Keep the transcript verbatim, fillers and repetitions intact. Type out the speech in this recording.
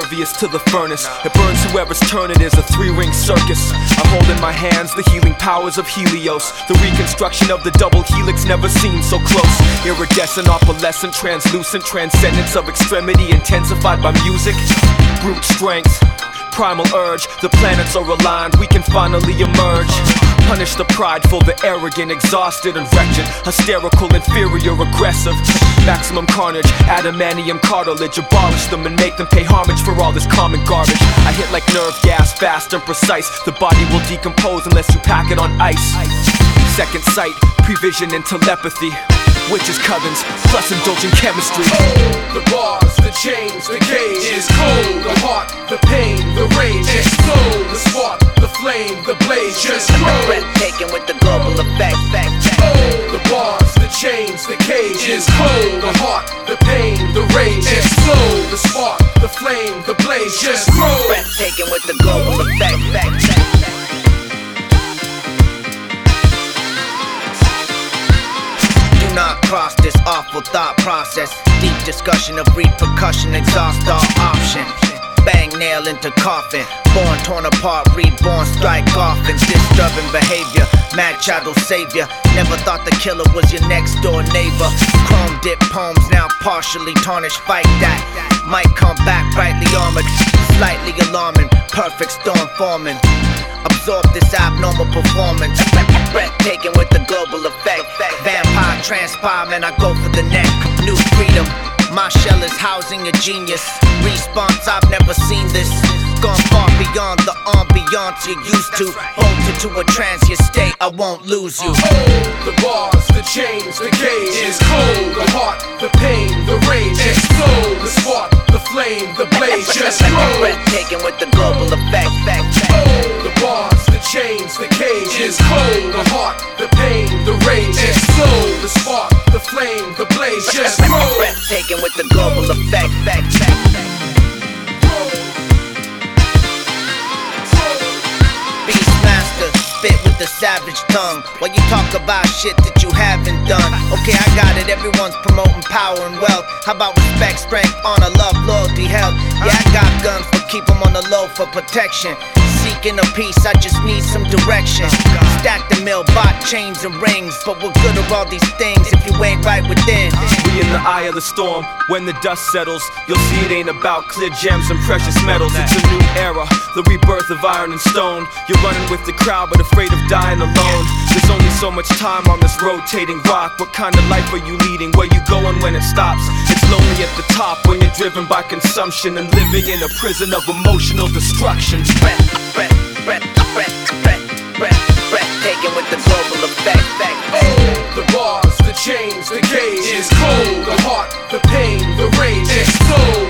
impervious to the furnace. It burns whoever's turn it is, a three-ring circus. I hold in my hands the healing powers of Helios. The reconstruction of the double helix never seemed so close. Iridescent, opalescent, translucent, transcendence of extremity intensified by music. Brute strength, primal urge, the planets are aligned, we can finally emerge. Punish the prideful, the arrogant, exhausted and wretched, hysterical, inferior, aggressive. Maximum carnage, adamantium cartilage, abolish them and make them pay homage for all this common garbage. I hit like nerve gas, fast and precise. The body will decompose unless you pack it on ice. Second sight, prevision and telepathy, witches' covens, plus indulgent chemistry. Oh, the bars, the chains, the cage is cold. The heart, the pain, the rage explode. The spark, the flame, the blaze just grow. Breathtaking with the global effect. Oh, the bars, the chains, the cage is cold. The heart, the pain, the rage explode. The spark, the flame, the blaze just grow. Breathtaking with the global effect. Not cross this awful thought process. Deep discussion of repercussion, exhaust all options. Bang, nail into coffin. Born, torn apart, reborn, strike coffins. Disturbing behavior, mad child savior. Never thought the killer was your next door neighbor. Chrome dip poems now partially tarnished. Fight that, might come back brightly armored. Slightly alarming, perfect storm forming. Absorb this abnormal performance. Breathtaking with the global effect. Vampire transpire, man, I go for the neck. New freedom, my shell is housing a genius. Response, I've never seen this. Gone far beyond the ambiance you're used to. Bolted to a transient state, I won't lose you. Oh, the bars, the chains, the cage is cold. The heart, the pain, the rage explode. The spark, the flame, the blaze just grow. Breathtaking with the global effect. Oh, the bars, the chains, the cage is cold. The heart, the pain, the rage explode. The spark, the flame, the blaze just grow. Breathtaking with the global effect. Beastmaster, spit with the savage tongue. While you talk about shit that you haven't done. Okay, I got it, everyone's promoting power and wealth. How about respect, strength, honor, love, loyalty, health? Yeah, I got guns, but keep them on the low for protection. Seeking a peace, I just need some direction. Stack the mill, bought chains and rings. But what good are all these things if you ain't right within? We in the eye of the storm, when the dust settles, you'll see it ain't about clear gems and precious metals. It's a new era, the rebirth of iron and stone. You're running with the crowd but afraid of dying alone. There's only so much time on this rotating rock. What kind of life are you leading? Where you going when it stops? It's lonely at the top when you're driven by consumption and living in a prison of emotional destruction. Breath, breath, breath, breath, breath, breathtaking with the global effect. Oh, the bars, the chains, the cage is cold. The heart, the pain, the rage explode.